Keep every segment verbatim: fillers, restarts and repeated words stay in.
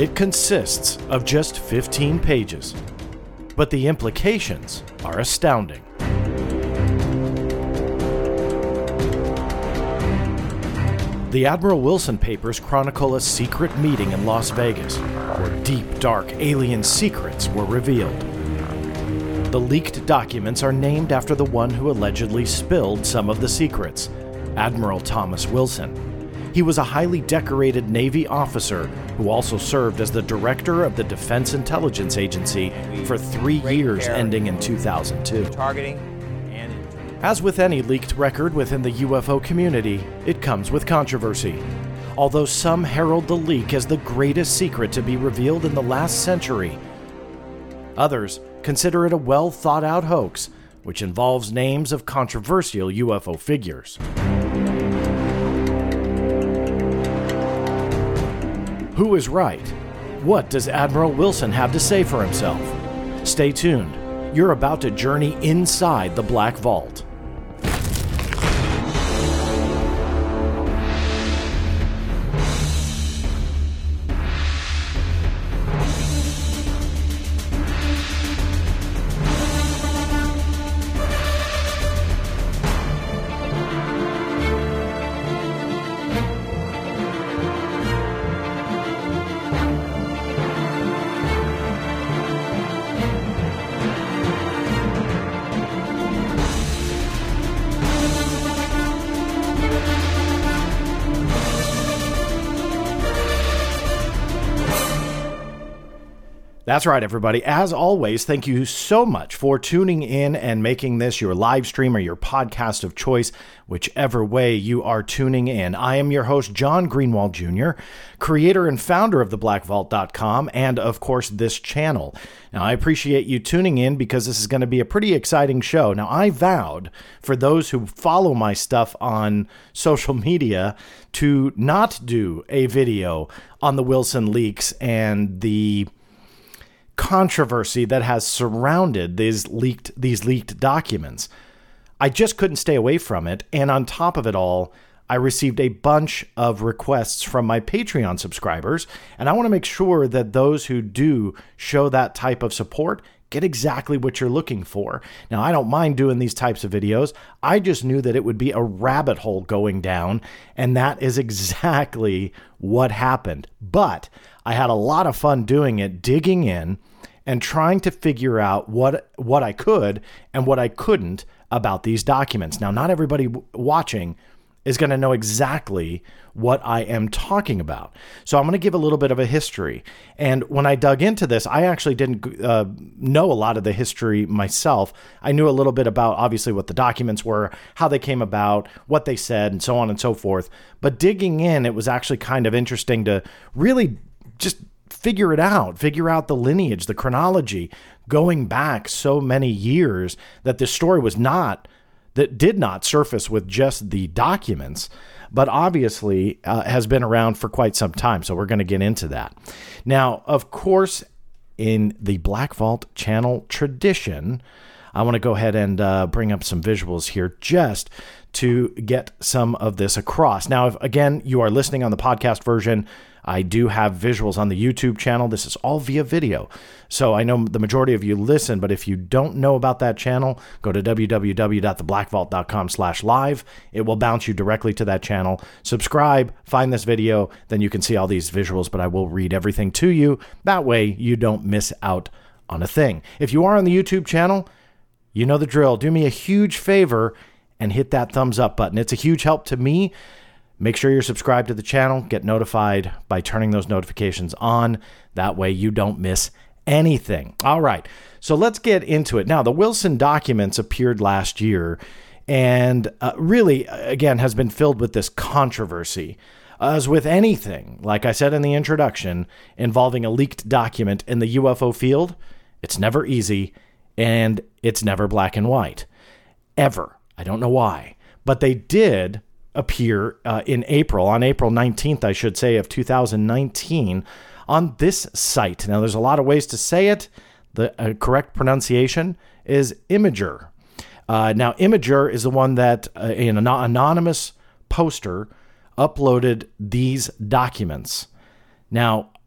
It consists of just fifteen pages, but the implications are astounding. The Admiral Wilson papers chronicle a secret meeting in Las Vegas, where deep, dark alien secrets were revealed. The leaked documents are named after the one who allegedly spilled some of the secrets, Admiral Thomas Wilson. He was a highly decorated Navy officer who also served as the director of the Defense Intelligence Agency for three years ending in two thousand two. Targeting. As with any leaked record within the U F O community, it comes with controversy. Although some herald the leak as the greatest secret to be revealed in the last century, others consider it a well-thought-out hoax, which involves names of controversial U F O figures. Who is right? What does Admiral Wilson have to say for himself? Stay tuned. You're about to journey inside the Black Vault. That's right, everybody. As always, thank you so much for tuning in and making this your live stream or your podcast of choice, whichever way you are tuning in. I am your host, John Greenwald Junior, creator and founder of the black vault dot com and, of course, this channel. Now, I appreciate you tuning in because this is going to be a pretty exciting show. Now, I vowed for those who follow my stuff on social media to not do a video on the Wilson leaks and the controversy that has surrounded these leaked these leaked documents. I just couldn't stay away from it, and on top of it all, I received a bunch of requests from my Patreon subscribers, and I want to make sure that those who do show that type of support get exactly what you're looking for. Now, I don't mind doing these types of videos. I just knew that it would be a rabbit hole going down, and that is exactly what happened. But I had a lot of fun doing it, digging in and trying to figure out what what I could and what I couldn't about these documents. Now, not everybody w- watching is going to know exactly what I am talking about. So I'm going to give a little bit of a history. And when I dug into this, I actually didn't uh, know a lot of the history myself. I knew a little bit about, obviously, what the documents were, how they came about, what they said, and so on and so forth. But digging in, it was actually kind of interesting to really just figure it out, figure out the lineage, the chronology, going back so many years that this story was not, that did not surface with just the documents, but obviously uh, has been around for quite some time. So we're going to get into that. Now, of course, in the Black Vault channel tradition, I want to go ahead and uh, bring up some visuals here just to get some of this across. Now, if, again, you are listening on the podcast version, I do have visuals on the YouTube channel. This is all via video. So I know the majority of you listen, but if you don't know about that channel, go to w w w dot the black vault dot com slash live. It will bounce you directly to that channel. Subscribe, find this video, then you can see all these visuals, but I will read everything to you. That way you don't miss out on a thing. If you are on the YouTube channel, you know the drill. Do me a huge favor and hit that thumbs up button. It's a huge help to me. Make sure you're subscribed to the channel. Get notified by turning those notifications on. That way you don't miss anything. All right, so let's get into it. Now, the Wilson documents appeared last year and uh, really, again, has been filled with this controversy. As with anything, like I said in the introduction, involving a leaked document in the U F O field, it's never easy and it's never black and white. Ever. I don't know why. But they did appear uh, in April, on April nineteenth, I should say, of two thousand nineteen, on this site. Now, there's a lot of ways to say it. The uh, correct pronunciation is Imgur. Uh, now, Imgur is the one that uh, an anonymous poster uploaded these documents. Now,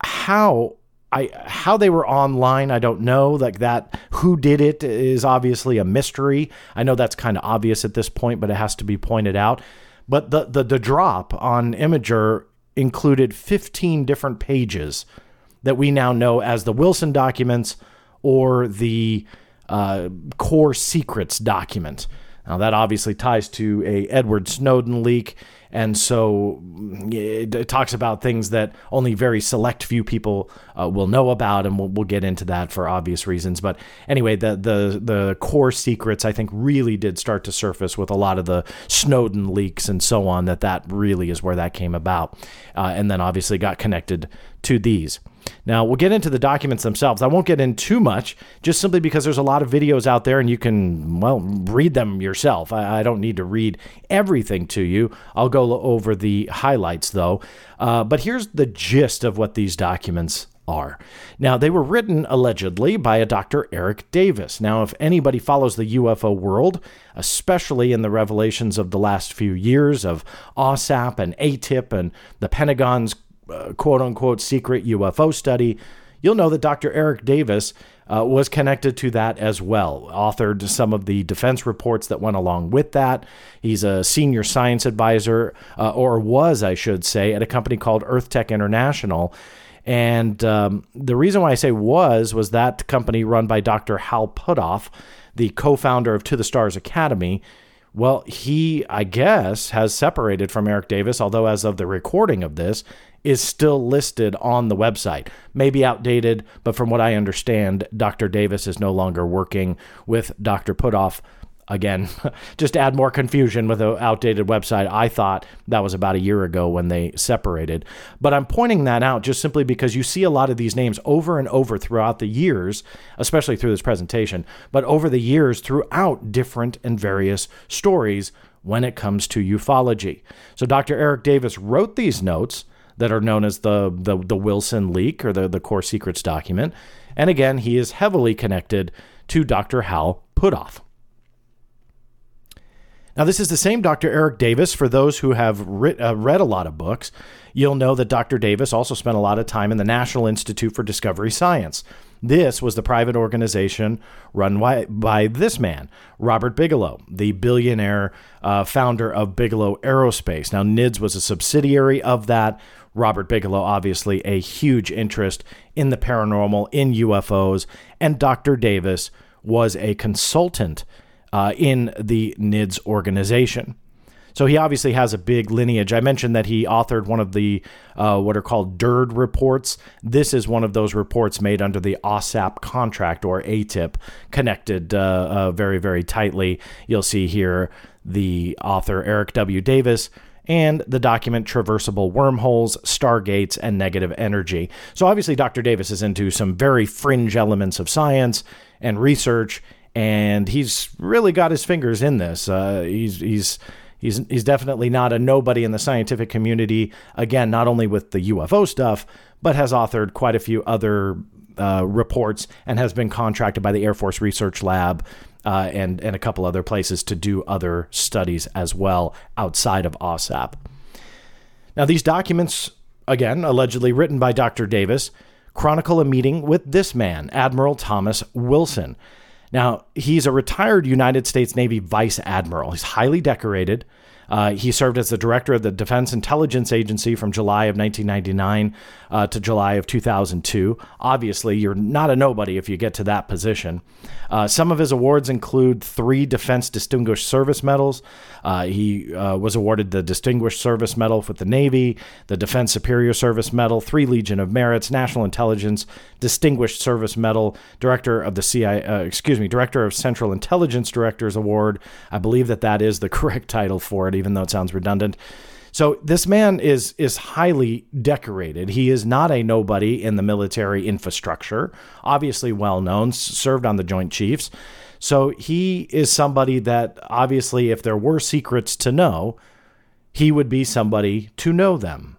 how I how they were online, I don't know. Like that, who did it is obviously a mystery. I know that's kind of obvious at this point, but it has to be pointed out. But the the, the drop on Imgur included fifteen different pages that we now know as the Wilson documents or the uh, Core Secrets document. Now, that obviously ties to a Edward Snowden leak, and so it, it talks about things that only very select few people uh, will know about, and we'll, we'll get into that for obvious reasons. But anyway, the, the the core secrets, I think, really did start to surface with a lot of the Snowden leaks and so on, that that really is where that came about, uh, and then obviously got connected to these. Now, we'll get into the documents themselves. I won't get in too much, just simply because there's a lot of videos out there and you can, well, read them yourself. I, I don't need to read everything to you. I'll go over the highlights, though. Uh, but here's the gist of what these documents are. Now, they were written, allegedly, by a Doctor Eric Davis. Now, if anybody follows the U F O world, especially in the revelations of the last few years of OSAP and A T I P and the Pentagon's Uh, quote-unquote secret U F O study, you'll know that Doctor Eric Davis uh, was connected to that as well, authored some of the defense reports that went along with that. He's a senior science advisor, uh, or was, I should say, at a company called EarthTech International. And um, the reason why I say was, was that company run by Doctor Hal Puthoff, the co-founder of To the Stars Academy. Well, he, I guess, has separated from Eric Davis, although as of the recording of this, is still listed on the website. Maybe outdated, but from what I understand, Doctor Davis is no longer working with Doctor Puthoff. Again, just add more confusion with an outdated website. I thought that was about a year ago when they separated. But I'm pointing that out just simply because you see a lot of these names over and over throughout the years, especially through this presentation, but over the years throughout different and various stories when it comes to ufology. So Doctor Eric Davis wrote these notes that are known as the, the, the Wilson leak, or the, the Core Secrets document. And again, he is heavily connected to Doctor Hal Puthoff. Now, this is the same Doctor Eric Davis. For those who have writ, uh, read a lot of books, you'll know that Doctor Davis also spent a lot of time in the National Institute for Discovery Science. This was the private organization run by, by this man, Robert Bigelow, the billionaire uh, founder of Bigelow Aerospace. Now, N I D S was a subsidiary of that. Robert Bigelow, obviously a huge interest in the paranormal, in U F Os, and Doctor Davis was a consultant uh, in the N I D S organization. So he obviously has a big lineage. I mentioned that he authored one of the uh, what are called D I R D reports. This is one of those reports made under the OSAP contract, or A T I P, connected uh, uh, very, very tightly. You'll see here the author, Eric W. Davis, and the document Traversable Wormholes, Stargates, and Negative Energy. So obviously Doctor Davis is into some very fringe elements of science and research, and he's really got his fingers in this. Uh, he's he's he's he's definitely not a nobody in the scientific community. Again, not only with the U F O stuff, but has authored quite a few other uh, reports and has been contracted by the Air Force Research Lab Uh, and, and a couple other places to do other studies as well outside of OSAP. Now, these documents, again, allegedly written by Doctor Davis, chronicle a meeting with this man, Admiral Thomas Wilson. Now, he's a retired United States Navy Vice Admiral. He's highly decorated. Uh, he served as the director of the Defense Intelligence Agency from July of nineteen ninety-nine uh, to July of two thousand two. Obviously, you're not a nobody if you get to that position. Uh, some of his awards include three Defense Distinguished Service Medals. Uh, he uh, was awarded the Distinguished Service Medal with the Navy, the Defense Superior Service Medal, three Legion of Merits, National Intelligence Distinguished Service Medal, Director of the C I A, uh, excuse me, Director of Central Intelligence Directors Award. I believe that that is the correct title for it, even though it sounds redundant. So this man is is highly decorated. He is not a nobody in the military infrastructure, obviously well known, served on the Joint Chiefs. So he is somebody that obviously, if there were secrets to know, he would be somebody to know them.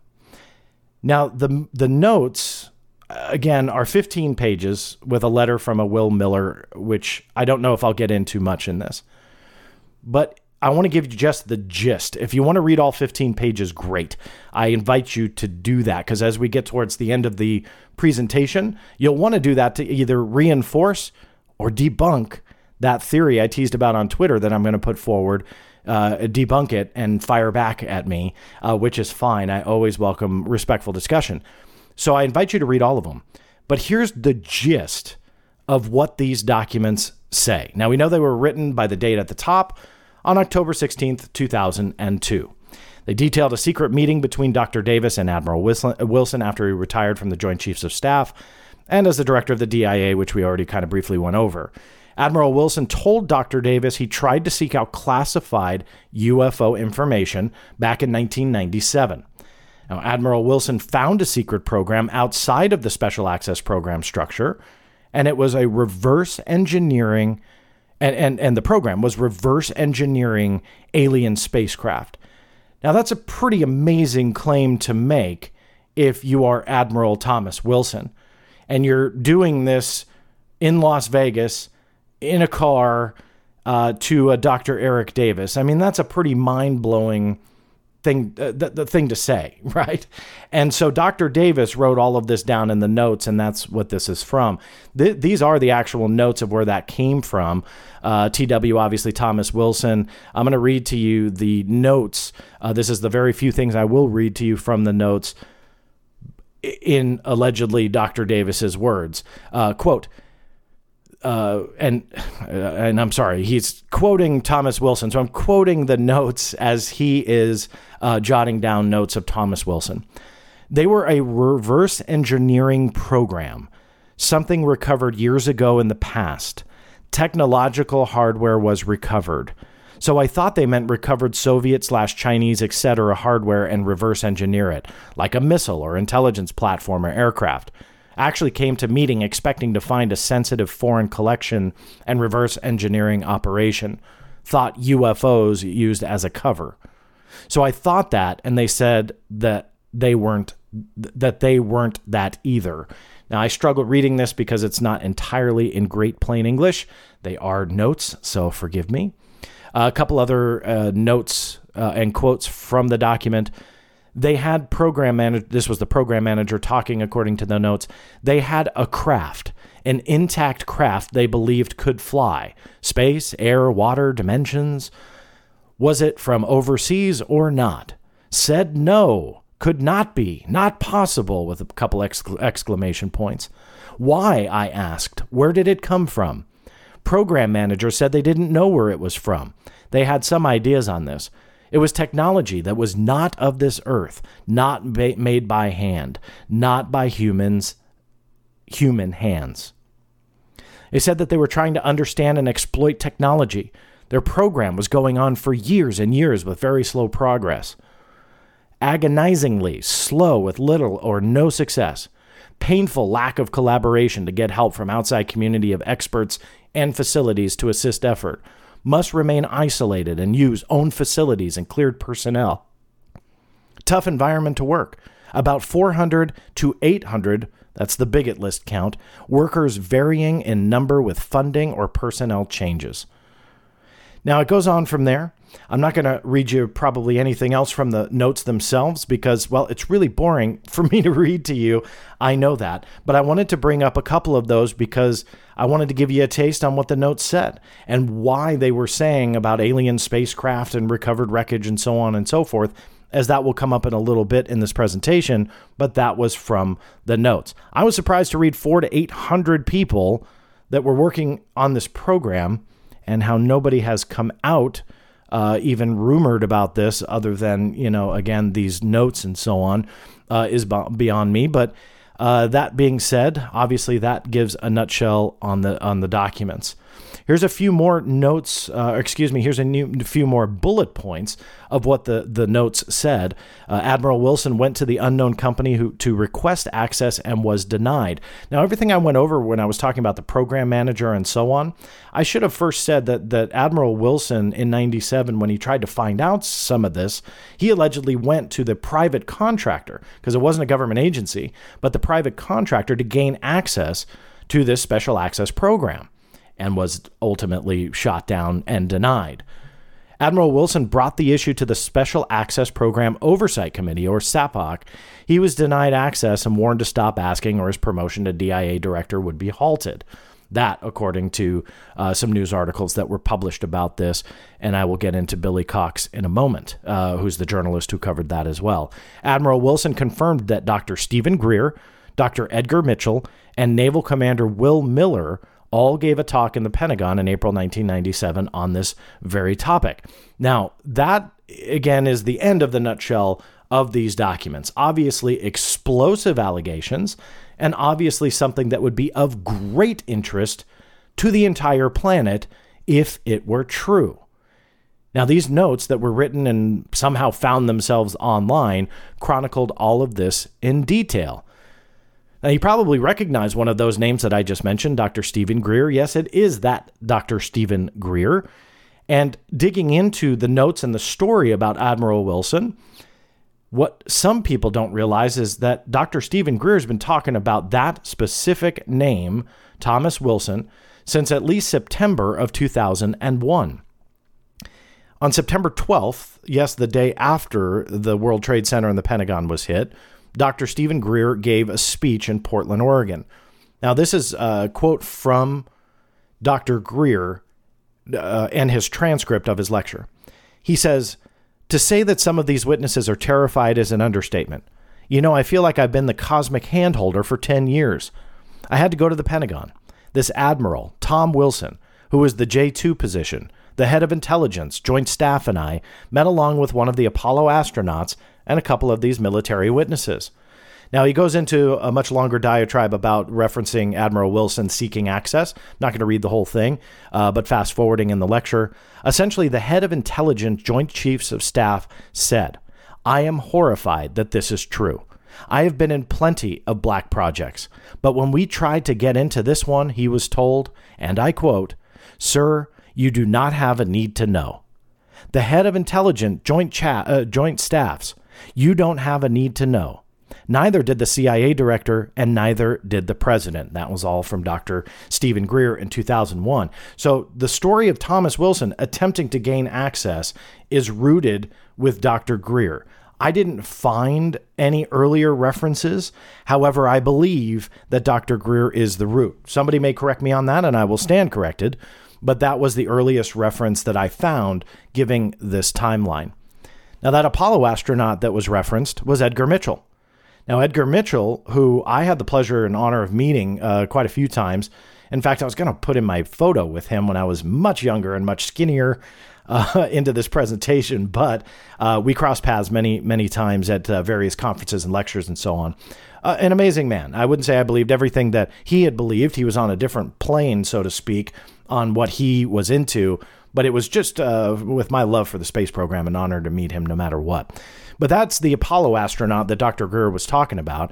Now, the the notes, again, are fifteen pages with a letter from a Will Miller, which I don't know if I'll get into much in this. But I want to give you just the gist. If you want to read all fifteen pages, great. I invite you to do that, because as we get towards the end of the presentation, you'll want to do that to either reinforce or debunk that theory I teased about on Twitter that I'm going to put forward. Uh, debunk it and fire back at me, uh, which is fine. I always welcome respectful discussion. So I invite you to read all of them. But here's the gist of what these documents say. Now, we know they were written by the date at the top on October sixteenth, two thousand two. They detailed a secret meeting between Doctor Davis and Admiral Wilson after he retired from the Joint Chiefs of Staff and as the director of the D I A, which we already kind of briefly went over. Admiral Wilson told Doctor Davis he tried to seek out classified U F O information back in nineteen ninety-seven. Now, Admiral Wilson found a secret program outside of the Special Access Program structure, and it was a reverse engineering, and, and, and the program was reverse engineering alien spacecraft. Now, that's a pretty amazing claim to make if you are Admiral Thomas Wilson, and you're doing this in Las Vegas in a car uh, to a Doctor Eric Davis. I mean, that's a pretty mind-blowing thing, uh, the, the thing to say, right? And so Doctor Davis wrote all of this down in the notes, and that's what this is from. Th- these are the actual notes of where that came from. Uh, T W, obviously, Thomas Wilson. I'm going to read to you the notes. Uh, this is the very few things I will read to you from the notes in allegedly Doctor Davis's words. Uh, quote, Uh, and uh, and I'm sorry, he's quoting Thomas Wilson. So I'm quoting the notes as he is uh, jotting down notes of Thomas Wilson. They were a reverse engineering program, something recovered years ago in the past. Technological hardware was recovered. So I thought they meant recovered Soviet slash Chinese, et cetera hardware and reverse engineer it, like a missile or intelligence platform or aircraft. Actually came to meeting expecting to find a sensitive foreign collection and reverse engineering operation. Thought U F Os used as a cover. So I thought that, and they said that they weren't that they weren't that either. Now, I struggled reading this because it's not entirely in great plain English. They are notes, so forgive me. Uh, a couple other uh, notes uh, and quotes from the document. They had program manager. This was the program manager talking, according to the notes. They had a craft, an intact craft they believed could fly. Space, air, water, dimensions. Was it from overseas or not? Said no, could not be, not possible, with a couple excl- exclamation points. Why, I asked. Where did it come from? Program manager said they didn't know where it was from. They had some ideas on this. It was technology that was not of this earth, not ba- made by hand, not by humans, human hands. They said that they were trying to understand and exploit technology. Their program was going on for years and years with very slow progress. Agonizingly slow with little or no success. Painful lack of collaboration to get help from outside community of experts and facilities to assist effort. Must remain isolated and use own facilities and cleared personnel. Tough environment to work. About four hundred to eight hundred, that's the bigot list count, workers varying in number with funding or personnel changes. Now, it goes on from there. I'm not going to read you probably anything else from the notes themselves because, well, it's really boring for me to read to you. I know that. But I wanted to bring up a couple of those because I wanted to give you a taste on what the notes said and why they were saying about alien spacecraft and recovered wreckage and so on and so forth, as that will come up in a little bit in this presentation. But that was from the notes. I was surprised to read four to eight hundred people that were working on this program and how nobody has come out Uh, even rumored about this other than, you know, again, these notes and so on uh, is b- beyond me. But uh, that being said, obviously that gives a nutshell on the on the documents. Here's a few more notes, uh, excuse me, here's a new, few more bullet points of what the, the notes said. Uh, Admiral Wilson went to the unknown company who to request access and was denied. Now, everything I went over when I was talking about the program manager and so on, I should have first said that, that Admiral Wilson in ninety-seven, when he tried to find out some of this, he allegedly went to the private contractor, because it wasn't a government agency, but the private contractor to gain access to this special access program, and was ultimately shot down and denied. Admiral Wilson brought the issue to the Special Access Program Oversight Committee, or SAPOC. He was denied access and warned to stop asking, or his promotion to D I A director would be halted. That, according to uh, some news articles that were published about this, and I will get into Billy Cox in a moment, uh, who's the journalist who covered that as well. Admiral Wilson confirmed that Doctor Stephen Greer, Doctor Edgar Mitchell, and Naval Commander Will Miller all gave a talk in the Pentagon in April nineteen ninety-seven on this very topic. Now, that, again, is the end of the nutshell of these documents. Obviously, explosive allegations, and obviously something that would be of great interest to the entire planet if it were true. Now, these notes that were written and somehow found themselves online chronicled all of this in detail. Now, you probably recognize one of those names that I just mentioned, Doctor Stephen Greer. Yes, it is that Doctor Stephen Greer. And digging into the notes and the story about Admiral Wilson, what some people don't realize is that Doctor Stephen Greer has been talking about that specific name, Thomas Wilson, since at least September of two thousand one. On September twelfth, yes, the day after the World Trade Center and the Pentagon was hit, Doctor Stephen Greer gave a speech in Portland, Oregon. Now, this is a quote from Doctor Greer uh, and his transcript of his lecture. He says, "To say that some of these witnesses are terrified is an understatement. You know, I feel like I've been the cosmic handholder for ten years. I had to go to the Pentagon. This Admiral, Tom Wilson, who was the J two position, the head of intelligence, Joint Staff, and I met along with one of the Apollo astronauts and a couple of these military witnesses." Now, he goes into a much longer diatribe about referencing Admiral Wilson seeking access. I'm not going to read the whole thing, uh, but fast forwarding in the lecture. Essentially, the head of intelligence, Joint Chiefs of Staff, said, "I am horrified that this is true. I have been in plenty of black projects, but when we tried to get into this one, he was told, and I quote, 'Sir, you do not have a need to know.' The head of intelligence, joint, cha- uh, joint staffs, you don't have a need to know. Neither did the C I A director, and neither did the president." That was all from Doctor Stephen Greer in two thousand one. So the story of Thomas Wilson attempting to gain access is rooted with Doctor Greer. I didn't find any earlier references. However, I believe that Doctor Greer is the root. Somebody may correct me on that, and I will stand corrected, but that was the earliest reference that I found giving this timeline. Now, that Apollo astronaut that was referenced was Edgar Mitchell. Now, Edgar Mitchell, who I had the pleasure and honor of meeting uh, quite a few times. In fact, I was going to put in my photo with him when I was much younger and much skinnier uh, into this presentation, but uh, we crossed paths many, many times at uh, various conferences and lectures and so on. Uh, an amazing man. I wouldn't say I believed everything that he had believed. He was on a different plane, so to speak, on what he was into, but it was just uh, with my love for the space program an honor to meet him no matter what. But that's the Apollo astronaut that Doctor Greer was talking about.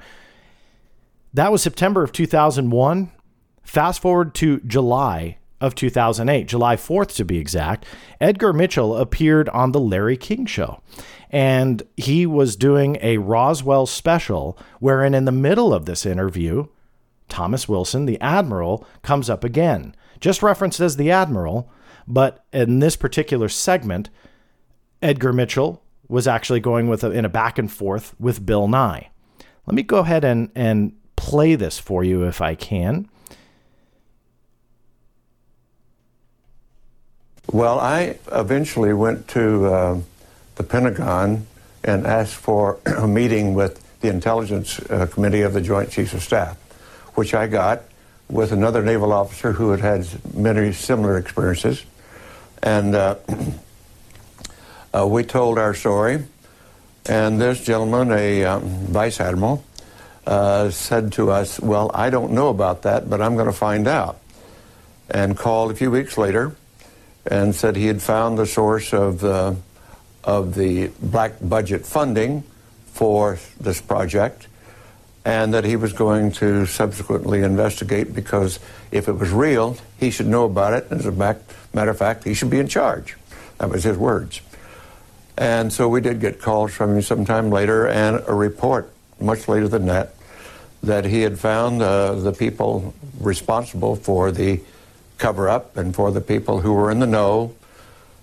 That was September of two thousand one. Fast forward to July of two thousand eight, July fourth to be exact, Edgar Mitchell appeared on the Larry King Show. And he was doing a Roswell special wherein in the middle of this interview, Thomas Wilson, the Admiral, comes up again. Just referenced as the Admiral, but in this particular segment, Edgar Mitchell was actually going with a, in a back and forth with Bill Nye. Let me go ahead and, and play this for you if I can. Well, I eventually went to uh, the Pentagon and asked for a meeting with the Intelligence uh, Committee of the Joint Chiefs of Staff, which I got with another naval officer who had had many similar experiences. And uh, uh, we told our story, and this gentleman, a um, vice admiral, uh, said to us, "Well, I don't know about that, but I'm going to find out." And called a few weeks later and said he had found the source of the, of the black budget funding for this project, and that he was going to subsequently investigate, because if it was real, he should know about it. As a matter of fact, he should be in charge. That was his words. And so we did get calls from him sometime later, and a report much later than that, that he had found uh, the people responsible for the cover-up and for the people who were in the know,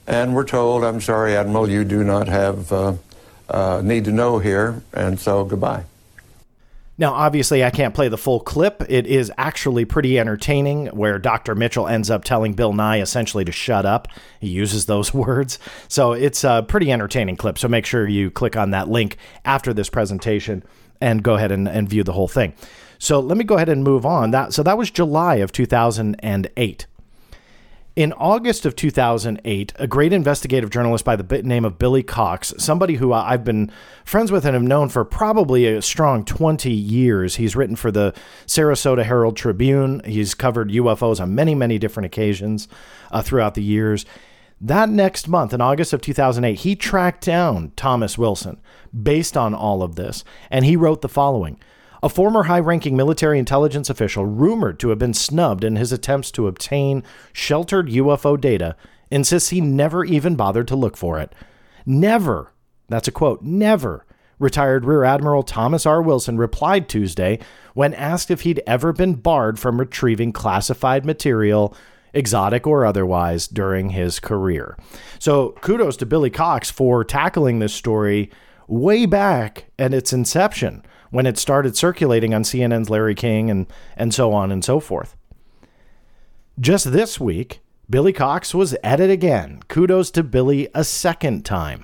and we're told, I'm sorry, Admiral, you do not have uh, uh, need to know here, and so goodbye. Now, obviously, I can't play the full clip. It is actually pretty entertaining, where Doctor Mitchell ends up telling Bill Nye essentially to shut up. He uses those words. So it's a pretty entertaining clip. So make sure you click on that link after this presentation and go ahead and, and view the whole thing. So let me go ahead and move on. That So that was July of two thousand eight. In August of two thousand eight, a great investigative journalist by the name of Billy Cox, somebody who I've been friends with and have known for probably a strong twenty years. He's written for the Sarasota Herald Tribune. He's covered U F Os on many, many different occasions uh, throughout the years. That next month, in August of two thousand eight, he tracked down Thomas Wilson based on all of this, and he wrote the following. A former high-ranking military intelligence official rumored to have been snubbed in his attempts to obtain sheltered U F O data insists he never even bothered to look for it. Never, that's a quote, never, retired Rear Admiral Thomas R. Wilson replied Tuesday when asked if he'd ever been barred from retrieving classified material, exotic or otherwise, during his career. So kudos to Billy Cox for tackling this story way back at its inception, when it started circulating on C N N's Larry King and, and so on and so forth. Just this week, Billy Cox was at it again. Kudos to Billy a second time.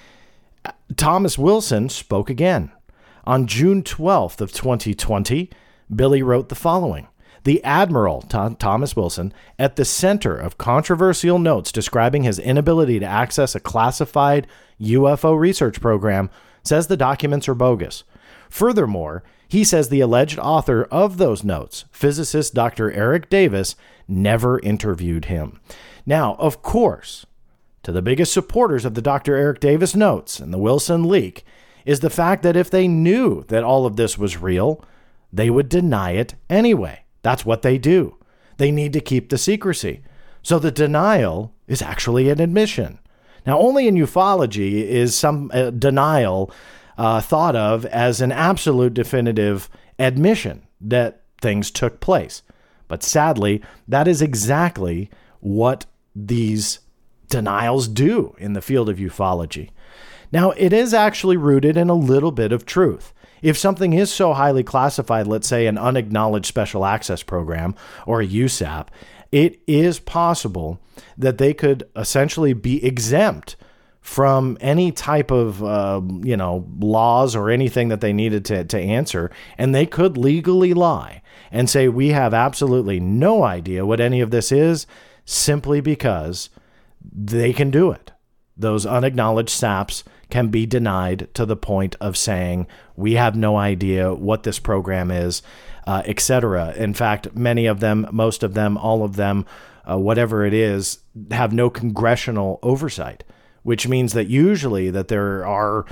Thomas Wilson spoke again. On June twelfth of twenty twenty, Billy wrote the following. The Admiral, Th- Thomas Wilson, at the center of controversial notes describing his inability to access a classified U F O research program, says the documents are bogus. Furthermore, he says the alleged author of those notes, physicist Doctor Eric Davis, never interviewed him. Now, of course, to the biggest supporters of the Doctor Eric Davis notes and the Wilson leak is the fact that if they knew that all of this was real, they would deny it anyway. That's what they do. They need to keep the secrecy. So the denial is actually an admission. Now, only in ufology is some uh, denial Uh, thought of as an absolute definitive admission that things took place. But sadly, that is exactly what these denials do in the field of ufology. Now, it is actually rooted in a little bit of truth. If something is so highly classified, let's say an unacknowledged special access program or a U S A P, it is possible that they could essentially be exempt from any type of, uh, you know, laws or anything that they needed to, to answer. And they could legally lie and say, we have absolutely no idea what any of this is, simply because they can do it. Those unacknowledged S A Ps can be denied to the point of saying, we have no idea what this program is, uh, et cetera. In fact, many of them, most of them, all of them, uh, whatever it is, have no congressional oversight, which means that usually that there are,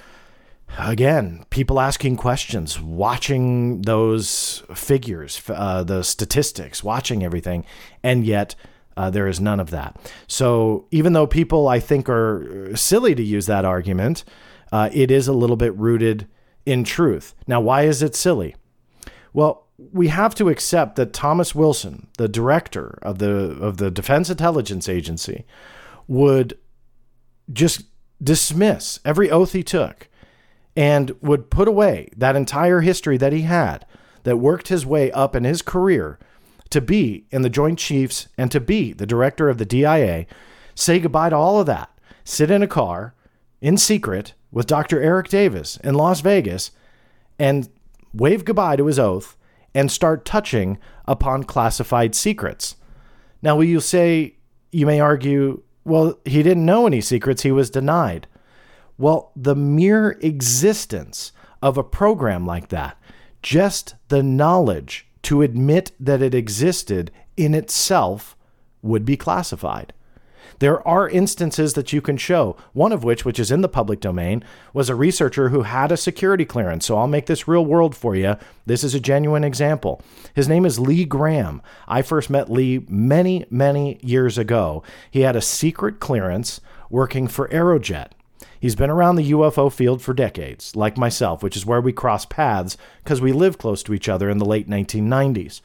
again, people asking questions, watching those figures, uh, the statistics, watching everything, and yet uh, there is none of that. So even though people, I think, are silly to use that argument, uh, it is a little bit rooted in truth. Now, why is it silly? Well, we have to accept that Thomas Wilson, the director of the of the Defense Intelligence Agency, would just dismiss every oath he took and would put away that entire history that he had that worked his way up in his career to be in the Joint Chiefs and to be the director of the D I A, say goodbye to all of that, sit in a car in secret with Doctor Eric Davis in Las Vegas and wave goodbye to his oath and start touching upon classified secrets. Now, will you say, you may argue, well, he didn't know any secrets, he was denied. Well, the mere existence of a program like that, just the knowledge to admit that it existed in itself, would be classified. There are instances that you can show, one of which, which is in the public domain, was a researcher who had a security clearance. So I'll make this real world for you. This is a genuine example. His name is Lee Graham. I first met Lee many, many years ago. He had a secret clearance working for Aerojet. He's been around the U F O field for decades, like myself, which is where we crossed paths because we lived close to each other in the late nineteen nineties.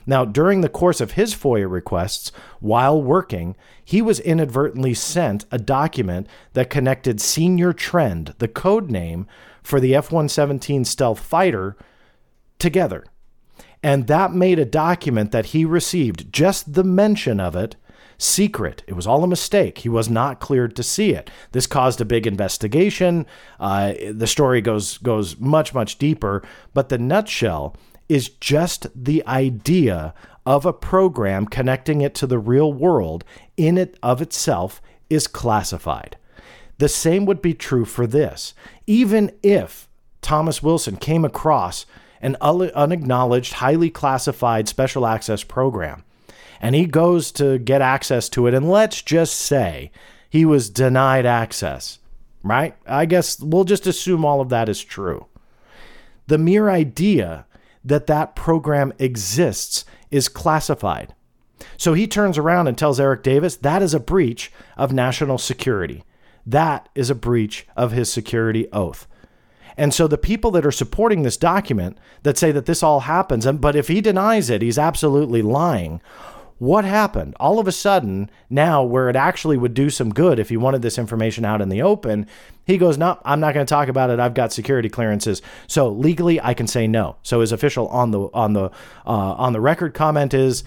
Now, during the course of his FOIA requests, while working, he was inadvertently sent a document that connected Senior Trend, the code name for the F one seventeen stealth fighter, together. And that made a document that he received, just the mention of it, secret. It was all a mistake. He was not cleared to see it. This caused a big investigation. Uh, the story goes goes much, much deeper, but the nutshell is just the idea of a program connecting it to the real world in it of itself is classified. The same would be true for this. Even if Thomas Wilson came across an unacknowledged, highly classified special access program, and he goes to get access to it, and let's just say he was denied access, right? I guess we'll just assume all of that is true. The mere idea that that program exists is classified. So he turns around and tells Eric Davis that is a breach of national security. That is a breach of his security oath. And so the people that are supporting this document that say that this all happens, and but if he denies it, he's absolutely lying. What happened? All of a sudden, now where it actually would do some good if he wanted this information out in the open, he goes, no, I'm not going to talk about it. I've got security clearances. So legally, I can say no. So his official on the on the uh, on the record comment is,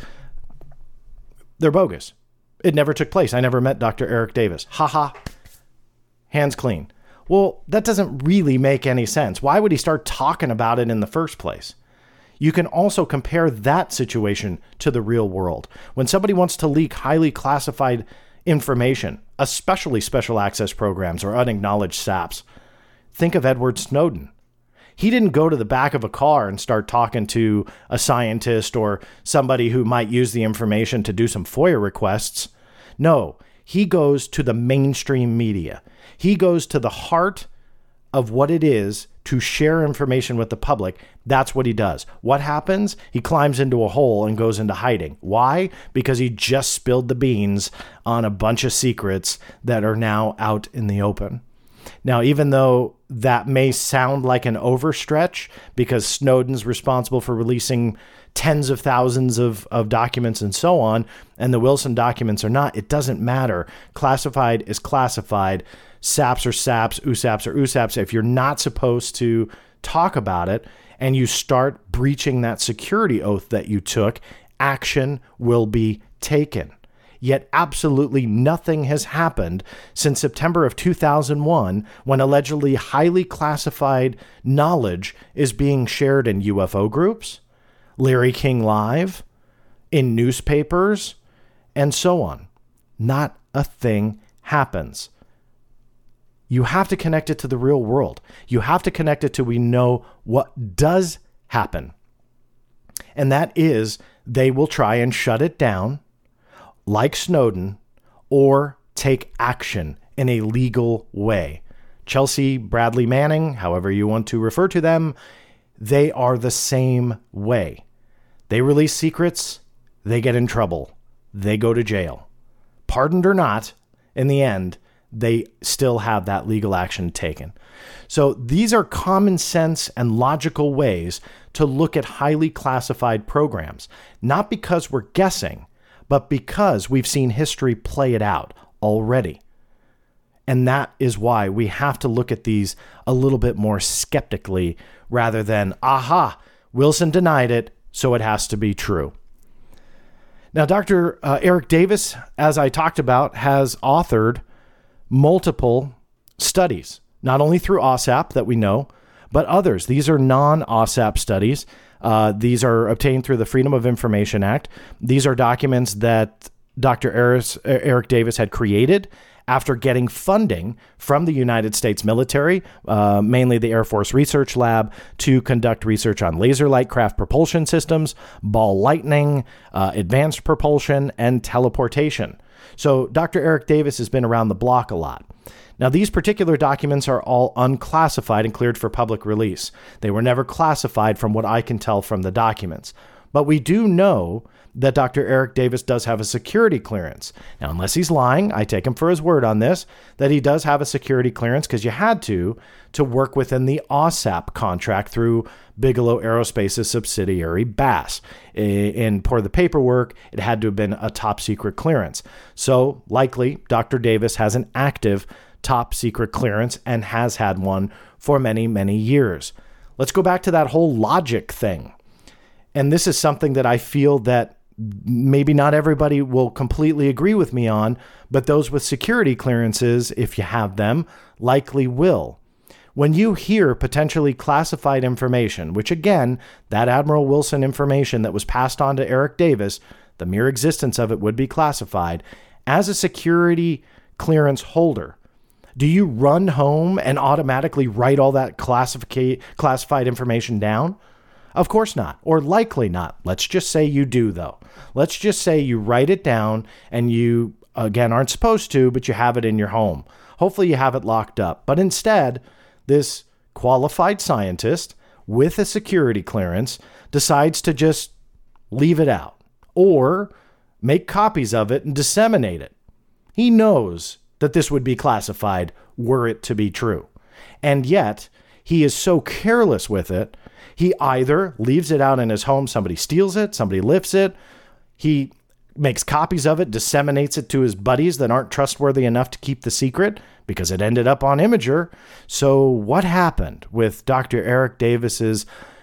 they're bogus. It never took place. I never met Doctor Eric Davis. Ha ha. Hands clean. Well, that doesn't really make any sense. Why would he start talking about it in the first place? You can also compare that situation to the real world. When somebody wants to leak highly classified information, especially special access programs or unacknowledged S A Ps, think of Edward Snowden. He didn't go to the back of a car and start talking to a scientist or somebody who might use the information to do some FOIA requests. No, he goes to the mainstream media. He goes to the heart of what it is to share information with the public. That's what he does. What happens? He climbs into a hole and goes into hiding. Why? Because he just spilled the beans on a bunch of secrets that are now out in the open. Now, even though that may sound like an overstretch because Snowden's responsible for releasing tens of thousands of, of documents and so on, and the Wilson documents are not, it doesn't matter. Classified is classified. S A Ps are S A Ps, U S A Ps are U S A Ps. If you're not supposed to talk about it and you start breaching that security oath that you took, action will be taken. Yet absolutely nothing has happened since September of two thousand one, when allegedly highly classified knowledge is being shared in U F O groups, Larry King Live, in newspapers, and so on. Not a thing happens. You have to connect it to the real world. You have to connect it to we know what does happen. And that is they will try and shut it down like Snowden or take action in a legal way. Chelsea Bradley Manning, however you want to refer to them, they are the same way. They release secrets, they get in trouble, they go to jail. Pardoned or not, in the end, they still have that legal action taken. So these are common sense and logical ways to look at highly classified programs, not because we're guessing, but because we've seen history play it out already. And that is why we have to look at these a little bit more skeptically rather than, aha, Wilson denied it, so it has to be true. Now, Doctor Uh, Eric Davis, as I talked about, has authored multiple studies, not only through O S A P that we know, but others. These are non-O S A P studies. Uh, these are obtained through the Freedom of Information Act. These are documents that Doctor Eric Davis had created after getting funding from the United States military, uh, mainly the Air Force Research Lab, to conduct research on laser light craft propulsion systems, ball lightning, uh, advanced propulsion, and teleportation. So Doctor Eric Davis has been around the block a lot. Now, these particular documents are all unclassified and cleared for public release. They were never classified from what I can tell from the documents. But we do know that Doctor Eric Davis does have a security clearance. Now, unless he's lying, I take him for his word on this, that he does have a security clearance because you had to, to work within the OSAP contract through Bigelow Aerospace's subsidiary B A S. And for the paperwork, it had to have been a top secret clearance. So likely Doctor Davis has an active top secret clearance and has had one for many, many years. Let's go back to that whole logic thing. And this is something that I feel that maybe not everybody will completely agree with me on, but those with security clearances, if you have them, likely will. When you hear potentially classified information, which again, that Admiral Wilson information that was passed on to Eric Davis, the mere existence of it would be classified, as a security clearance holder, do you run home and automatically write all that classifica- classified information down? Of course not, or likely not. Let's just say you do, though. Let's just say you write it down and you, again, aren't supposed to, but you have it in your home. Hopefully you have it locked up. But instead, this qualified scientist with a security clearance decides to just leave it out or make copies of it and disseminate it. He knows that this would be classified were it to be true. And yet, he is so careless with it, he either leaves it out in his home, somebody steals it, somebody lifts it, he makes copies of it, disseminates it to his buddies that aren't trustworthy enough to keep the secret because it ended up on Imager. So what happened with Doctor Eric Davis's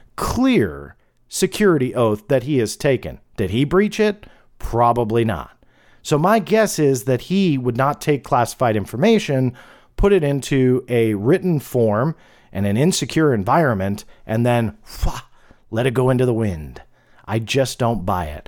clear security oath that he has taken? Did he breach it? Probably not. So my guess is that he would not take classified information, put it into a written form and an insecure environment, and then pwah, let it go into the wind. I just don't buy it.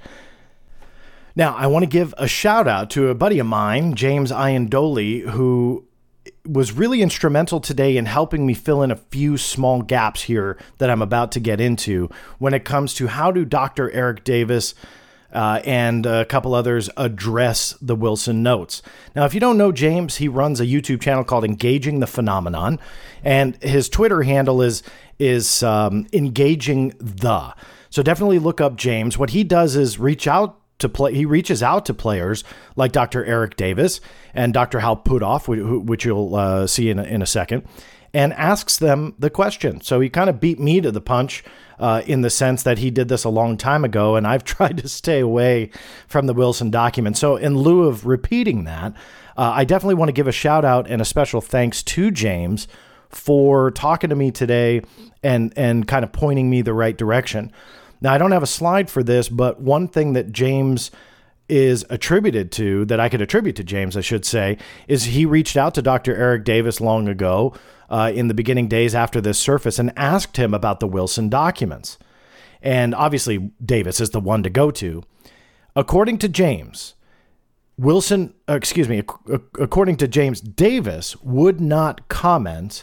Now, I want to give a shout out to a buddy of mine, James Iandoli, who was really instrumental today in helping me fill in a few small gaps here that I'm about to get into when it comes to how do Doctor Eric Davis Uh, and a couple others address the Wilson notes. Now, if you don't know James, he runs a YouTube channel called Engaging the Phenomenon, and his Twitter handle is is um, Engaging the. So definitely look up James. What he does is reach out to play. He reaches out to players like Doctor Eric Davis and Doctor Hal Puthoff, which you'll uh, see in a, in a second, and asks them the question. So he kind of beat me to the punch uh, in the sense that he did this a long time ago, and I've tried to stay away from the Wilson document. So in lieu of repeating that, uh, I definitely want to give a shout out and a special thanks to James for talking to me today and, and kind of pointing me the right direction. Now, I don't have a slide for this, but one thing that James is attributed to, that I could attribute to James, I should say, is he reached out to Doctor Eric Davis long ago uh, in the beginning days after this surface and asked him about the Wilson documents. And obviously, Davis is the one to go to. According to James, Wilson, uh, excuse me, ac- according to James, Davis would not comment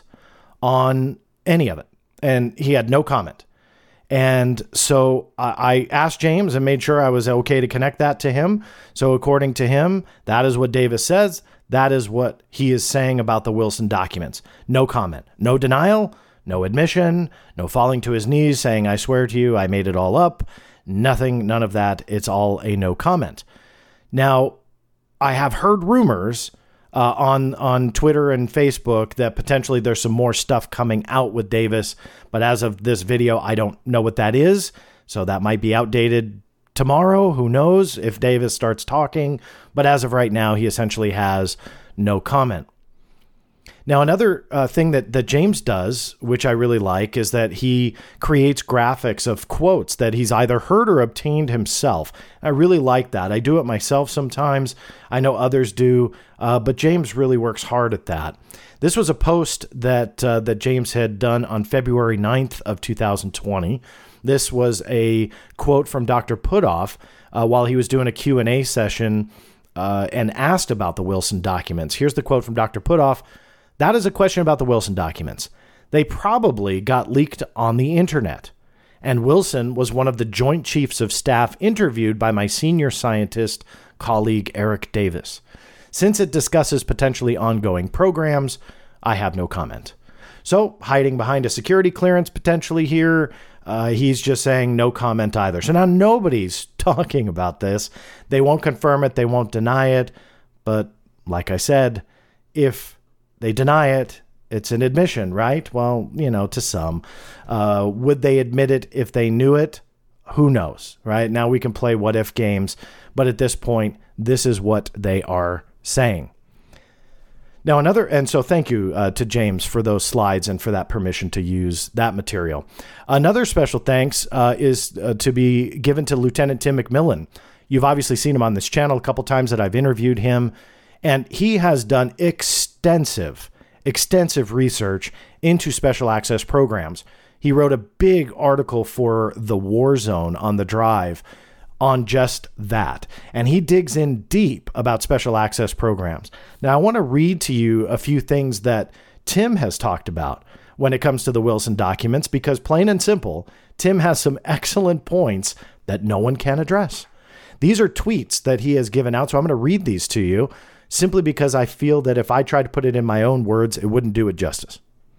on any of it. And he had no comment. And so I asked James and made sure I was okay to connect that to him. So according to him, that is what Davis says. That is what he is saying about the Wilson documents. No comment, no denial, no admission, no falling to his knees saying, I swear to you, I made it all up. Nothing, none of that. It's all a no comment. Now, I have heard rumors Uh, on on Twitter and Facebook that potentially there's some more stuff coming out with Davis. But as of this video, I don't know what that is. So that might be outdated tomorrow. Who knows if Davis starts talking. But as of right now, he essentially has no comment. Now, another uh, thing that, that James does, which I really like, is that he creates graphics of quotes that he's either heard or obtained himself. I really like that. I do it myself sometimes. I know others do, uh, but James really works hard at that. This was a post that uh, that James had done on February ninth of two thousand twenty. This was a quote from Doctor Puthoff uh, while he was doing a Q and A session uh, and asked about the Wilson documents. Here's the quote from Doctor Puthoff. That is a question about the Wilson documents. They probably got leaked on the internet. And Wilson was one of the Joint Chiefs of Staff interviewed by my senior scientist colleague, Eric Davis. Since it discusses potentially ongoing programs, I have no comment. So hiding behind a security clearance potentially here, Uh, he's just saying no comment either. So now nobody's talking about this. They won't confirm it. They won't deny it. But like I said, if they deny it, it's an admission, right? Well, you know, to some. Uh, would they admit it if they knew it? Who knows, right? Now we can play what if games. But at this point, this is what they are saying. Now, another, and so thank you uh, to James for those slides and for that permission to use that material. Another special thanks uh, is uh, to be given to Lieutenant Tim McMillan. You've obviously seen him on this channel a couple times that I've interviewed him, and he has done extensive, extensive research into special access programs. He wrote a big article for the War Zone on the Drive on just that. And he digs in deep about special access programs. Now, I want to read to you a few things that Tim has talked about when it comes to the Wilson documents, because plain and simple, Tim has some excellent points that no one can address. These are tweets that he has given out, so I'm going to read these to you simply because I feel that if I tried to put it in my own words, it wouldn't do it justice.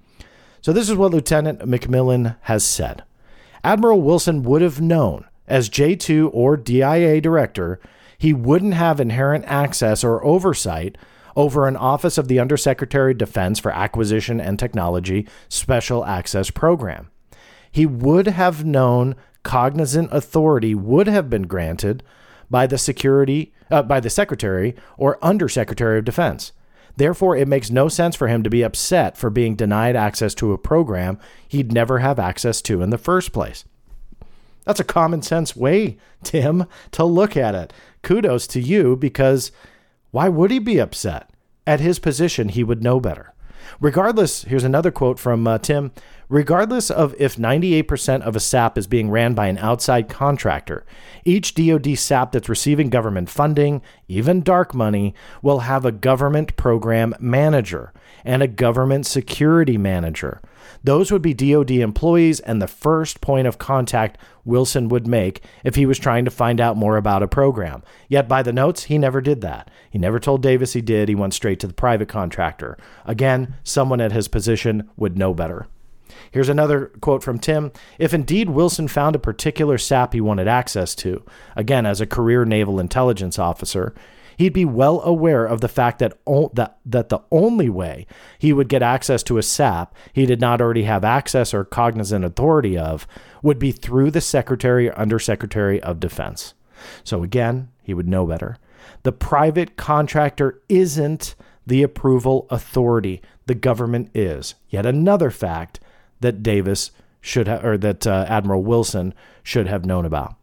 So this is what Lieutenant McMillan has said. Admiral Wilson would have known, as J two or D I A director, he wouldn't have inherent access or oversight over an Office of the Undersecretary of Defense for Acquisition and Technology Special Access Program. He would have known cognizant authority would have been granted by the security, uh, by the Secretary or Undersecretary of Defense. Therefore, it makes no sense for him to be upset for being denied access to a program he'd never have access to in the first place. That's a common sense way, Tim, to look at it. Kudos to you, because why would he be upset? At his position, he would know better. Regardless, here's another quote from uh, Tim. Regardless of if ninety-eight percent of a S A P is being ran by an outside contractor, each D O D S A P that's receiving government funding, even dark money, will have a government program manager and a government security manager. Those would be D O D employees and the first point of contact Wilson would make if he was trying to find out more about a program. Yet by the notes, he never did that. He never told Davis he did. He went straight to the private contractor. Again, someone at his position would know better. Here's another quote from Tim. If indeed Wilson found a particular S A P he wanted access to, again, as a career naval intelligence officer, he'd be well aware of the fact that, o- that that the only way he would get access to a S A P he did not already have access or cognizant authority of would be through the Secretary or Undersecretary of Defense. So again, he would know better. The private contractor isn't the approval authority. The government is. Yet another fact that Davis should have, or that uh, Admiral Wilson should have known about.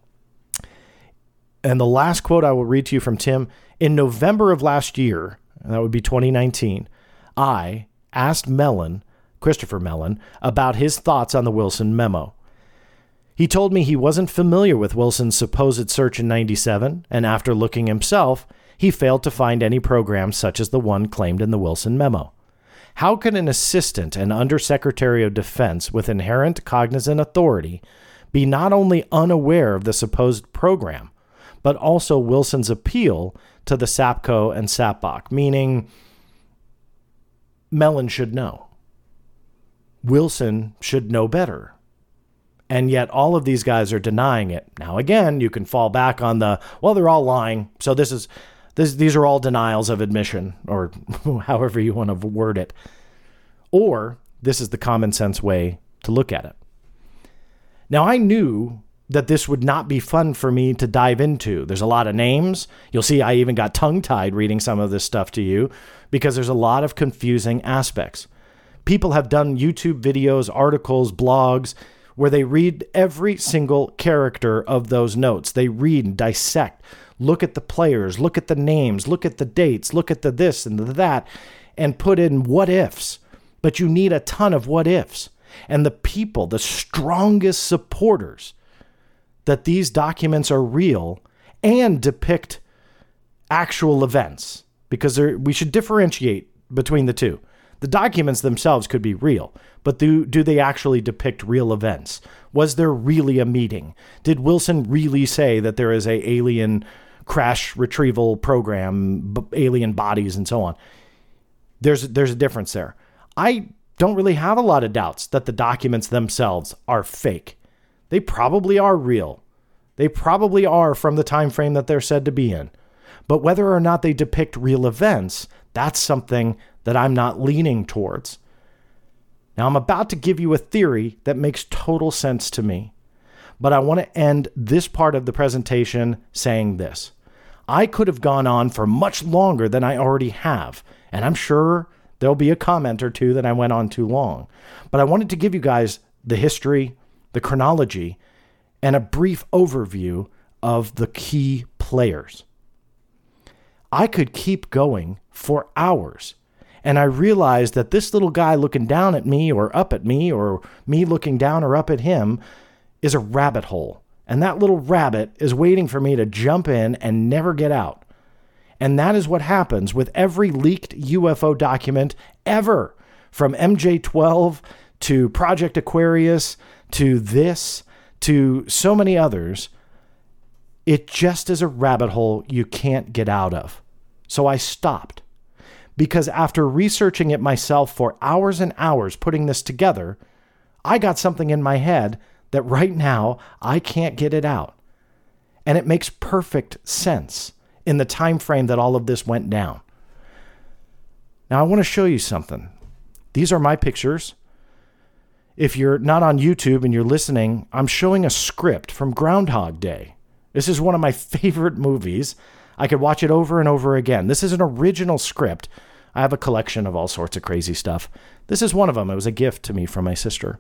And the last quote I will read to you from Tim, in November of last year, and that would be twenty nineteen, I asked Mellon, Christopher Mellon, about his thoughts on the Wilson memo. He told me he wasn't familiar with Wilson's supposed search in ninety-seven, and after looking himself, he failed to find any programs such as the one claimed in the Wilson memo. How can an assistant and undersecretary of defense with inherent cognizant authority be not only unaware of the supposed program, but also Wilson's appeal to the SAPCO and SAPBOC, meaning Mellon should know. Wilson should know better. And yet all of these guys are denying it. Now, again, you can fall back on the, well, they're all lying. So this is, this, these are all denials of admission, or however you want to word it. Or this is the common sense way to look at it. Now, I knew that this would not be fun for me to dive into. There's a lot of names. You'll see I even got tongue-tied reading some of this stuff to you because there's a lot of confusing aspects. People have done YouTube videos, articles, blogs, where they read every single character of those notes. They read and dissect, look at the players, look at the names, look at the dates, look at the this and the that, and put in what ifs. But you need a ton of what ifs. And the people, the strongest supporters that these documents are real and depict actual events, because we should differentiate between the two. The documents themselves could be real, but do, do they actually depict real events? Was there really a meeting? Did Wilson really say that there is a alien crash retrieval program, b- alien bodies and so on? There's, there's a difference there. I don't really have a lot of doubts that the documents themselves are fake. They probably are real. They probably are from the time frame that they're said to be in. But whether or not they depict real events, that's something that I'm not leaning towards. Now, I'm about to give you a theory that makes total sense to me. But I want to end this part of the presentation saying this. I could have gone on for much longer than I already have, and I'm sure there'll be a comment or two that I went on too long. But I wanted to give you guys the history, the chronology, and a brief overview of the key players. I could keep going for hours, and I realized that this little guy looking down at me or up at me or me looking down or up at him is a rabbit hole. And that little rabbit is waiting for me to jump in and never get out. And that is what happens with every leaked U F O document ever, from M J twelve to Project Aquarius to this to so many others. It just is a rabbit hole you can't get out of. So I stopped, because after researching it myself for hours and hours, putting this together, I got something in my head that right now I can't get it out. And it makes perfect sense in the time frame that all of this went down. Now I want to show you something. These are my pictures. If you're not on YouTube and you're listening, I'm showing a script from Groundhog Day. This is one of my favorite movies. I could watch it over and over again. This is an original script. I have a collection of all sorts of crazy stuff. This is one of them. It was a gift to me from my sister.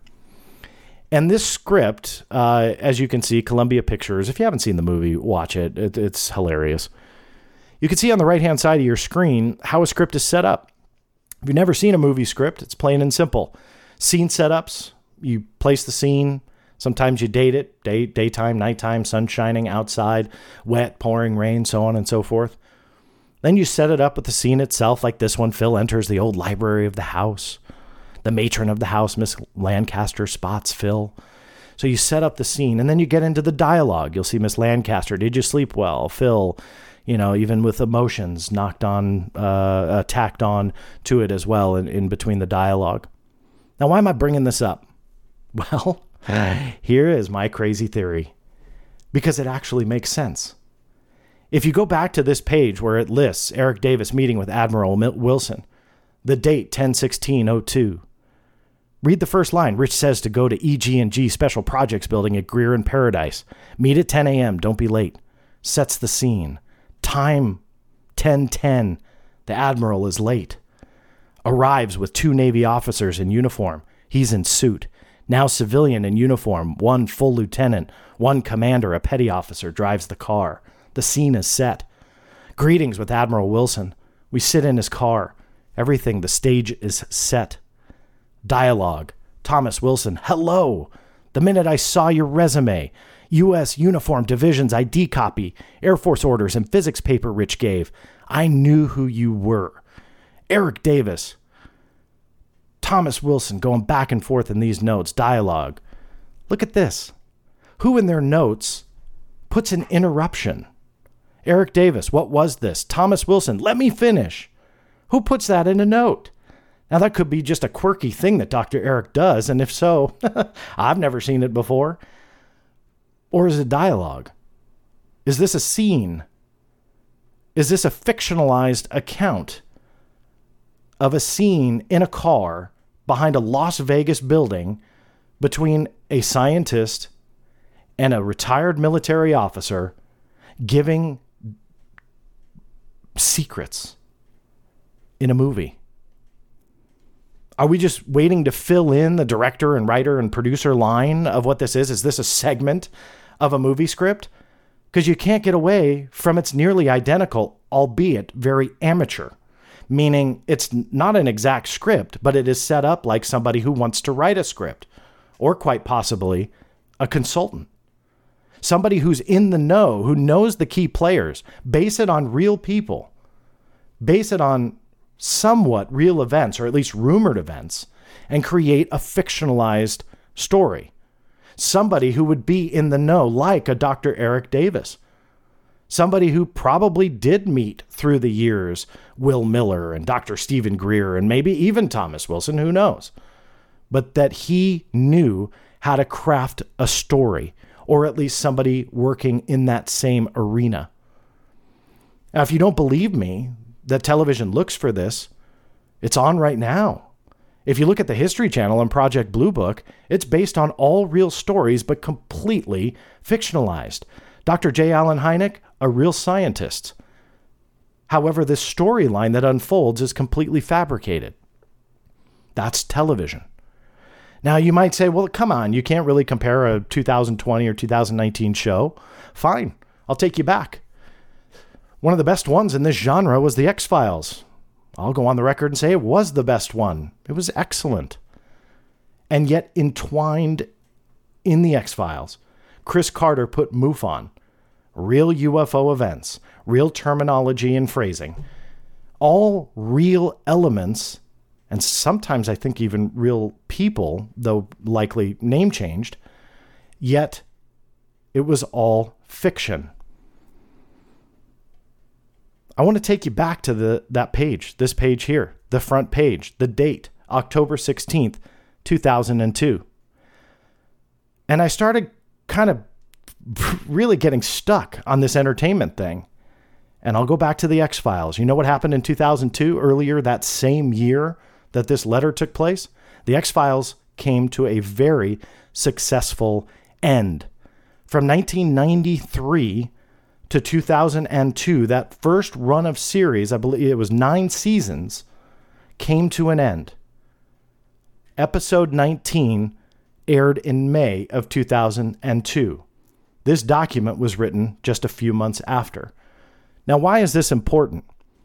And this script, uh, as you can see, Columbia Pictures, if you haven't seen the movie, watch it. it. It's hilarious. You can see on the right-hand side of your screen how a script is set up. If you've never seen a movie script, it's plain and simple. Scene setups, you place the scene. Sometimes you date it, day, daytime, nighttime, sun shining, outside, wet, pouring rain, so on and so forth. Then you set it up with the scene itself, like this one. Phil enters the old library of the house. The matron of the house, Miss Lancaster, spots Phil. So you set up the scene, and then you get into the dialogue. You'll see Miss Lancaster, did you sleep well? Phil, you know, even with emotions knocked on, uh, uh, tacked on to it as well in, in between the dialogue. Now, why am I bringing this up? Well, here is my crazy theory, because it actually makes sense. If you go back to this page where it lists Eric Davis meeting with Admiral Wilson, the date ten sixteen oh two. Read the first line. Rich says to go to E G and G Special Projects Building at Greer and Paradise. Meet at ten a.m. Don't be late. Sets the scene. Time ten ten. The Admiral is late. Arrives with two Navy officers in uniform. He's in suit. Now civilian in uniform. One full lieutenant. One commander, a petty officer, drives the car. The scene is set. Greetings with Admiral Wilson. We sit in his car. Everything, the stage is set. Dialogue. Thomas Wilson, hello. The minute I saw your resume, U S Uniform Division's I D copy, Air Force orders, and physics paper Rich gave, I knew who you were. Eric Davis. Thomas Wilson going back and forth in these notes. Dialogue. Look at this. Who in their notes puts an interruption? Eric Davis, what was this? Thomas Wilson, let me finish. Who puts that in a note? Now, that could be just a quirky thing that Doctor Eric does, and if so, I've never seen it before. Or is it dialogue? Is this a scene? Is this a fictionalized account of a scene in a car behind a Las Vegas building between a scientist and a retired military officer giving secrets in a movie? Are we just waiting to fill in the director and writer and producer line of what this is? Is this a segment of a movie script? Because you can't get away from it's nearly identical, albeit very amateur. Meaning it's not an exact script, but it is set up like somebody who wants to write a script. Or quite possibly a consultant. Somebody who's in the know, who knows the key players. Base it on real people. Base it on somewhat real events, or at least rumored events, and create a fictionalized story. Somebody who would be in the know, like a Doctor Eric Davis. Somebody who probably did meet through the years Will Miller and Doctor Stephen Greer and maybe even Thomas Wilson, who knows? but that he knew how to craft a story, or at least somebody working in that same arena. Now, if you don't believe me that television looks for this, it's on right now. If you look at the History Channel and Project Blue Book, it's based on all real stories, but completely fictionalized. Doctor J. Allen Hynek, a real scientist. However, this storyline that unfolds is completely fabricated. That's television. Now, you might say, well, come on, you can't really compare a two thousand twenty or two thousand nineteen show. Fine, I'll take you back. One of the best ones in this genre was The X-Files. I'll go on the record and say it was the best one. It was excellent. And yet, entwined in The X-Files, Chris Carter put MUFON, real U F O events, real terminology and phrasing, all real elements, and sometimes I think even real people, though likely name changed, yet it was all fiction. I want to take you back to the that page, this page here, the front page, the date, October sixteenth, two thousand two. And I started kind of really getting stuck on this entertainment thing. And I'll go back to the X-Files. You know what happened in two thousand two, earlier that same year that this letter took place? The X-Files came to a very successful end. From nineteen ninety-three to two thousand two, that first run of series, I believe it was nine seasons, came to an end. Episode nineteen aired in May of two thousand two. This document was written just a few months after. Now, why is this important?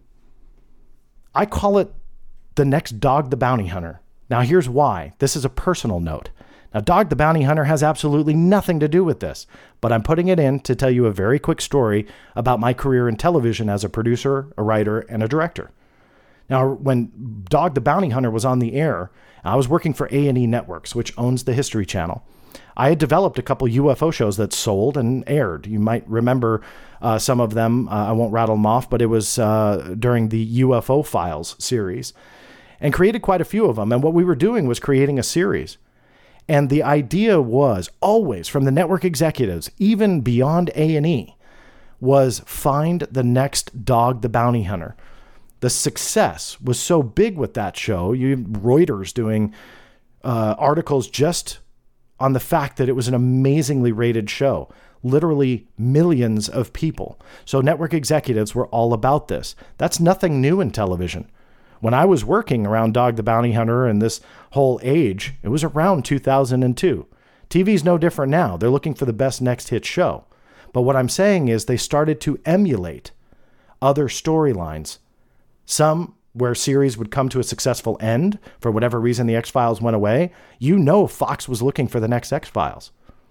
I call it the next Dog the Bounty Hunter. Now, here's why. This is a personal note. Now, Dog the Bounty Hunter has absolutely nothing to do with this, but I'm putting it in to tell you a very quick story about my career in television as a producer, a writer, and a director. Now, when Dog the Bounty Hunter was on the air, I was working for A and E Networks, which owns the History Channel. I had developed a couple U F O shows that sold and aired. You might remember uh, some of them. Uh, I won't rattle them off, but it was uh, during the U F O Files series, and created quite a few of them. And what we were doing was creating a series. And the idea was always from the network executives, even beyond A and E, was find the next Dog the Bounty Hunter. The success was so big with that show. You Reuters doing uh, articles just on the fact that it was an amazingly rated show, literally millions of people. So network executives were all about this. That's nothing new in television. When I was working around Dog the Bounty Hunter and this whole age, it was around two thousand two. T V's no different now. They're looking for the best next hit show. But what I'm saying is they started to emulate other storylines. Some where series would come to a successful end. For whatever reason, the X-Files went away. You know Fox was looking for the next X-Files.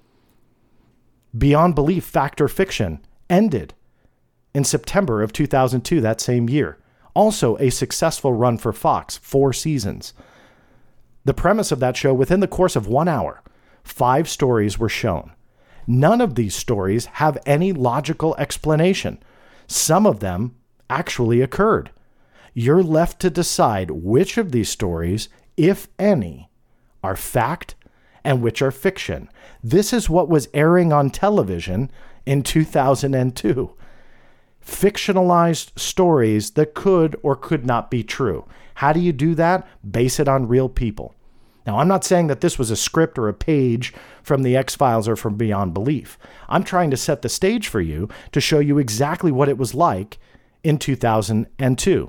Beyond Belief, Fact or Fiction ended in September of two thousand two, that same year. Also a successful run for Fox, four seasons. The premise of that show, within the course of one hour, five stories were shown. None of these stories have any logical explanation. Some of them actually occurred. You're left to decide which of these stories, if any, are fact and which are fiction. This is what was airing on television in two thousand two. Fictionalized stories that could or could not be true. How do you do that? Base it on real people. Now, I'm not saying that this was a script or a page from the X-Files or from Beyond Belief. I'm trying to set the stage for you to show you exactly what it was like in two thousand two.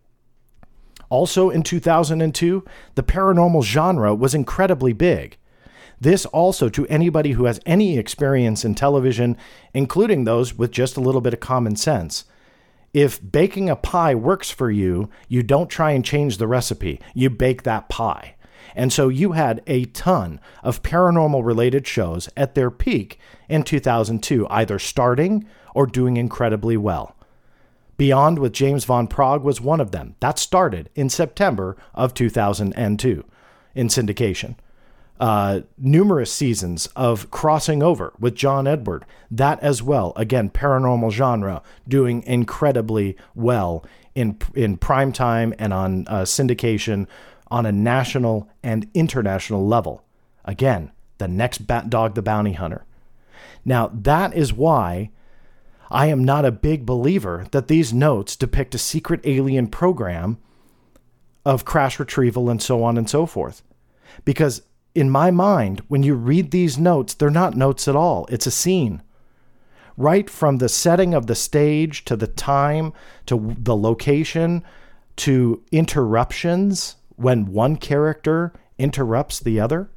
Also in two thousand two, the paranormal genre was incredibly big. This also, to anybody who has any experience in television, including those with just a little bit of common sense, if baking a pie works for you, you don't try and change the recipe. You bake that pie. And so you had a ton of paranormal related shows at their peak in two thousand two, either starting or doing incredibly well. Beyond with James Van Praagh was one of them. That started in September of two thousand two in syndication. Uh, numerous seasons of Crossing Over with John Edward. That as well, again, paranormal genre, doing incredibly well in in primetime and on uh, syndication on a national and international level. Again, the next Bat Dog the Bounty Hunter. Now, that is why I am not a big believer that these notes depict a secret alien program of crash retrieval and so on and so forth. Because in my mind, when you read these notes, they're not notes at all. It's a scene. Right from the setting of the stage to the time to the location to interruptions when one character interrupts the other.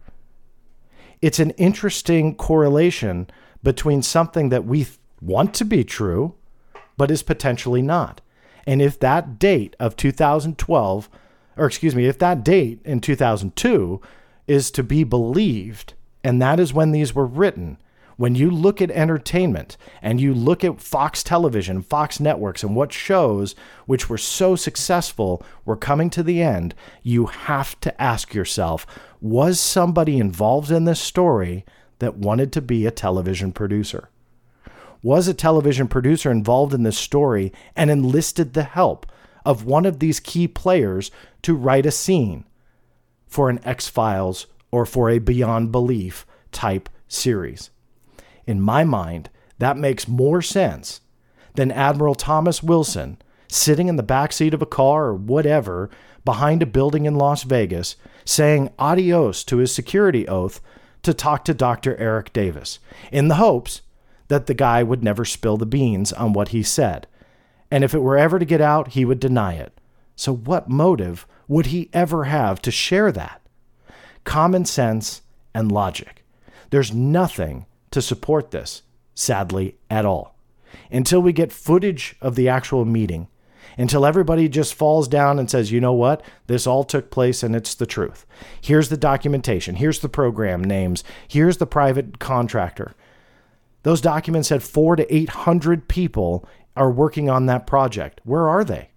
It's an interesting correlation between something that we want to be true, but is potentially not. And if that date of two thousand twelve, or excuse me, if that date in two thousand two is to be believed, and that is when these were written, when you look at entertainment and you look at Fox Television, Fox Networks, and what shows which were so successful were coming to the end, you have to ask yourself, was somebody involved in this story that wanted to be a television producer? Was a television producer involved in this story and enlisted the help of one of these key players to write a scene for an X-Files or for a Beyond Belief type series? In my mind, that makes more sense than Admiral Thomas Wilson sitting in the backseat of a car or whatever behind a building in Las Vegas saying adios to his security oath to talk to Doctor Eric Davis in the hopes that the guy would never spill the beans on what he said. And if it were ever to get out, he would deny it. So what motive would he ever have to share that? Common sense and logic. There's nothing to support this, sadly, at all. Until we get footage of the actual meeting, until everybody just falls down and says, you know what, this all took place and it's the truth. Here's the documentation. Here's the program names. Here's the private contractor. Those documents said four to eight hundred people are working on that project. Where are they?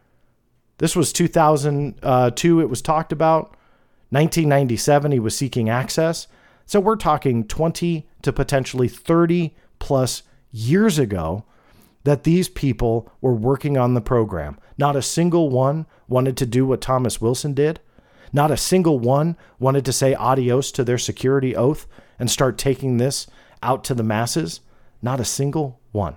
This was two thousand two. It was talked about. nineteen ninety-seven, he was seeking access. So we're talking twenty to potentially thirty plus years ago that these people were working on the program. Not a single one wanted to do what Thomas Wilson did. Not a single one wanted to say adios to their security oath and start taking this out to the masses. Not a single one.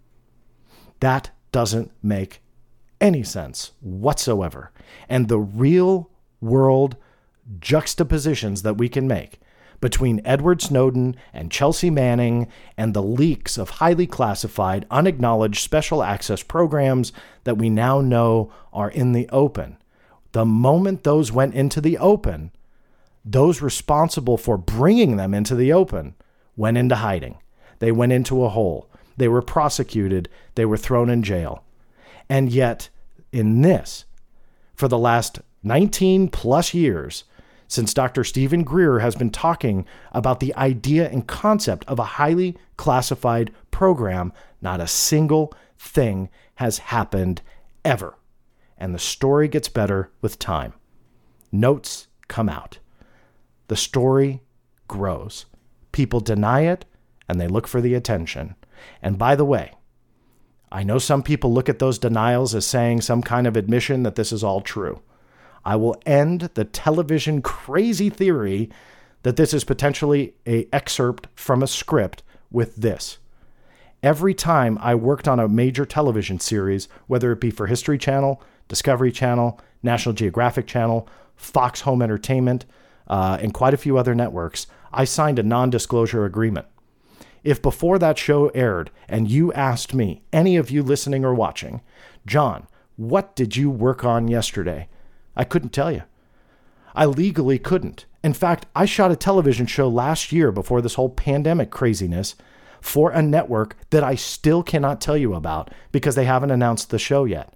That doesn't make any sense whatsoever. And the real world juxtapositions that we can make between Edward Snowden and Chelsea Manning and the leaks of highly classified, unacknowledged special access programs that we now know are in the open. The moment those went into the open, those responsible for bringing them into the open went into hiding. They went into a hole. They were prosecuted. They were thrown in jail. And yet, in this, for the last nineteen plus years, since Doctor Stephen Greer has been talking about the idea and concept of a highly classified program, not a single thing has happened ever. And the story gets better with time. Notes come out. The story grows. People deny it, and they look for the attention. And by the way, I know some people look at those denials as saying some kind of admission that this is all true. I will end the television crazy theory that this is potentially an excerpt from a script with this. Every time I worked on a major television series, whether it be for History Channel, Discovery Channel, National Geographic Channel, Fox Home Entertainment, uh, and quite a few other networks, I signed a non-disclosure agreement. If before that show aired and you asked me, any of you listening or watching, John, what did you work on yesterday? I couldn't tell you. I legally couldn't. In fact, I shot a television show last year before this whole pandemic craziness for a network that I still cannot tell you about because they haven't announced the show yet.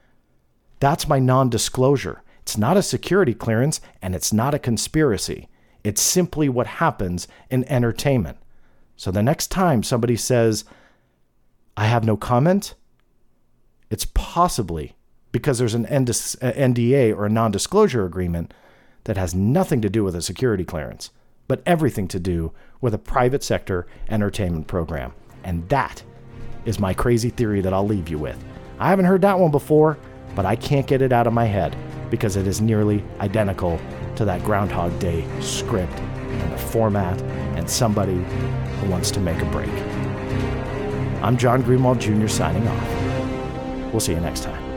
That's my non-disclosure. It's not a security clearance and it's not a conspiracy. It's simply what happens in entertainment. So the next time somebody says, I have no comment, it's possibly because there's an N D A or a non-disclosure agreement that has nothing to do with a security clearance, but everything to do with a private sector entertainment program. And that is my crazy theory that I'll leave you with. I haven't heard that one before, but I can't get it out of my head. because it is nearly identical to that Groundhog Day script and the format and somebody who wants to make a break. I'm John Greenwald Junior signing off. We'll see you next time.